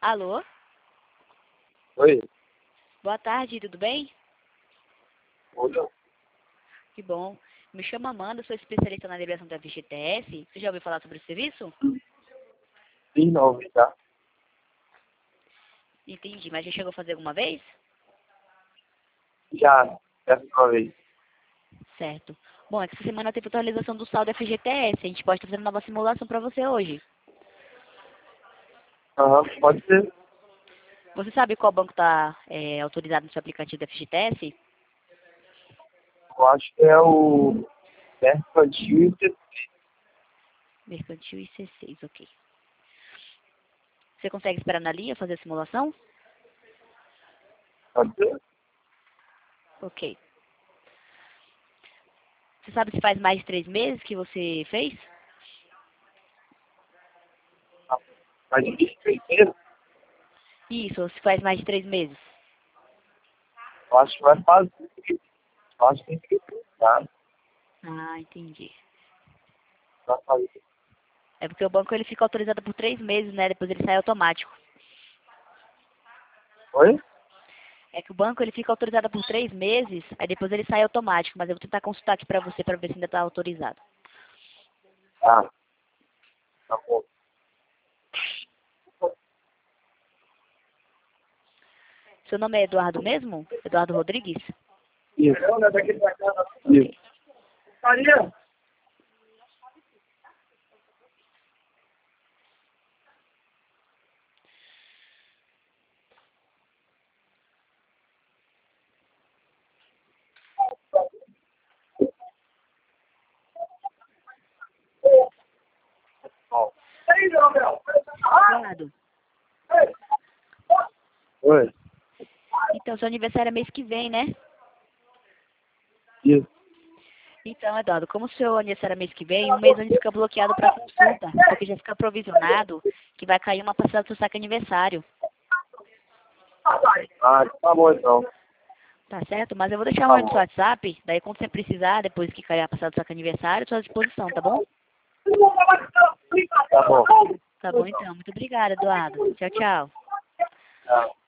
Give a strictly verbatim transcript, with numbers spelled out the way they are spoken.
Alô? Oi? Boa tarde, tudo bem? Oi? Que bom. Me chamo Amanda, sou especialista na liberação da F G T S. Você já ouviu falar sobre o serviço? Sim, não, tá? Entendi, mas já chegou a fazer alguma vez? Já, essa uma vez. Certo. Bom, essa semana teve atualização do saldo F G T S. A gente pode estar fazendo nova simulação para você hoje. Aham, pode ser. Você sabe qual banco está é, autorizado no seu aplicativo da F G T S? Eu acho que é o Mercantil e C C. Mercantil e C seis, ok. Você consegue esperar na linha fazer a simulação? Pode ser? Ok. Você sabe se faz mais de três meses que você fez? Ah, mas de terceiro, Isso, se faz mais de três meses. eu acho que vai fazer. Eu acho que tem que tá? Ah, entendi. Vai fazer. É porque o banco ele fica autorizado por três meses, né? Depois ele sai automático. Oi? É que o banco ele fica autorizado por três meses, aí depois ele sai automático. Mas eu vou tentar consultar aqui pra você pra ver se ainda tá autorizado. Ah, tá bom. Seu nome é Eduardo mesmo? Eduardo Rodrigues? Isso. Ok. Isso. Maria? Eduardo, Oi? então seu aniversário é mês que vem, né? Isso. Então, Eduardo, como o seu aniversário é mês que vem, um mês antes fica bloqueado para consulta, porque já fica provisionado que vai cair uma parcela do seu saque aniversário. Ah, tá bom então. Tá certo? Mas eu vou deixar Tá uma no seu bom. WhatsApp, daí quando você precisar, depois que cair a parcela do saque aniversário, estou à disposição, tá bom? Tá bom. Tá bom então. Muito obrigada, Eduardo. Tchau, tchau. Tchau.